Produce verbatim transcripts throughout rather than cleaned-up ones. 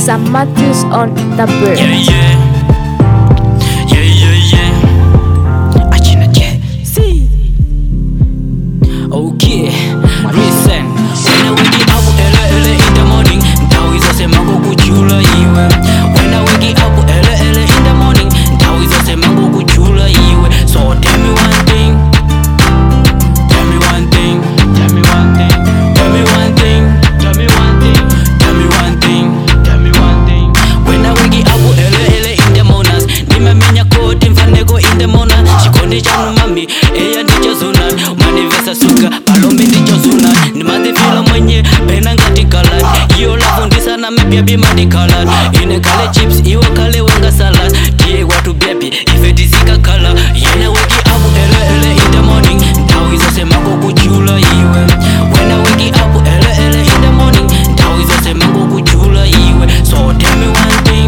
Sam Matthews on the bird. Yeah, yeah. Yeah, yeah, yeah. Achina che. See. Okay. Listen. When I wake up early, early in the morning, ndawizo sema kukuchula iwe. When I wake up early, early in the morning, ndawizo sema kukuchula iwe. So tell me one thing. Tell me one thing. Tell me one thing. Tell me one thing. Tell me one thing. Tell me one thing. Tell me one thing. When I wake up early, early in the mornings, ndimamenya koti mfaneko in the morning. Chikondi chanu mami, eya ndicho zuna. Manivesa suka, palombi ndicho zuna. Nimadhifila mwenye, pena ngati kalad. Iyo lavu ndisa na me baby madi kalad. Ine kale chips, iwa kale wanga salad. Tie watu baby, ifedizika kala. Yena wake up early, early in the morning, ndawizo sema kukuchula iwe. When I wake up early, early in the morning, ndawizo sema kukuchula iwe. So tell me one thing.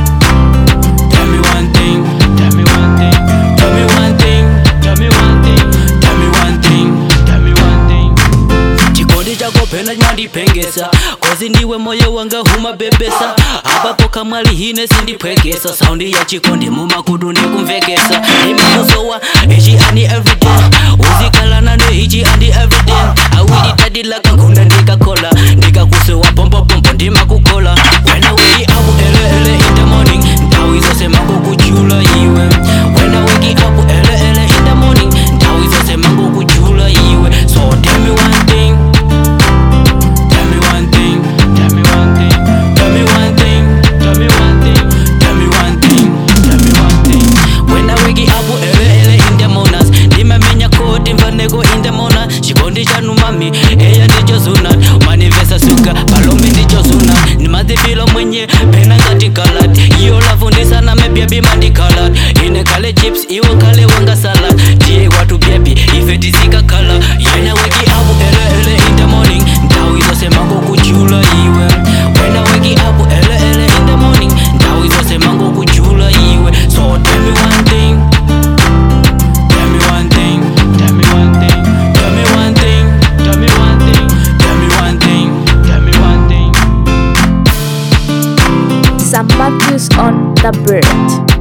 Tell me one thing. Tell me one thing. Tell me one thing. Tell me one thing. Tell me one thing. Tell me one thing. Chikondi chako pena mandipengesa, kozi ndiwe moyo wanga huma bebesa. Apapo kamali hine sindipwekesa, saundi ya chikondi mumakudu nikumvekesa. Imamuzowa ichi ani everyday, uzikala nane ichi ani everyday. Awili tadila kankunda ndikakola, ndikakusewa pompo pompo ndima kukola. When I wake up early early in the morning, ndawizo sema kukuchula iwe. When I wake up early early in the morning, ndawizo sema kukuchula iwe. So tell me one thing. Tell me one thing. Tell me one thing. Tell me one thing. Tell me one thing. Tell me one thing. Tell me one thing. When I wake up early early in the mornings, ndimamenya koti mfaneko in the morning. Chikondi chanu mami, eya ndicho zuna. Manivesa suka, palombi ndicho zuna. Nimadhifila mwenye, pena ngati kalad. Iyo lavu ndisa na me baby madi kalad. Ine kale chips, iwa kale wanga salad. Tie watu baby, ifedizika kala. Yena wake up early early in the morning, ndawizo sema kukuchula iwe. When I wake up early early in the morning, ndawizo sema kukuchula iwe. So tell me one thing. Tell me one thing. Tell me one thing. Tell me one thing. Tell me one thing. Tell me one thing. Tell me one thing. Sam Matthews on the bird.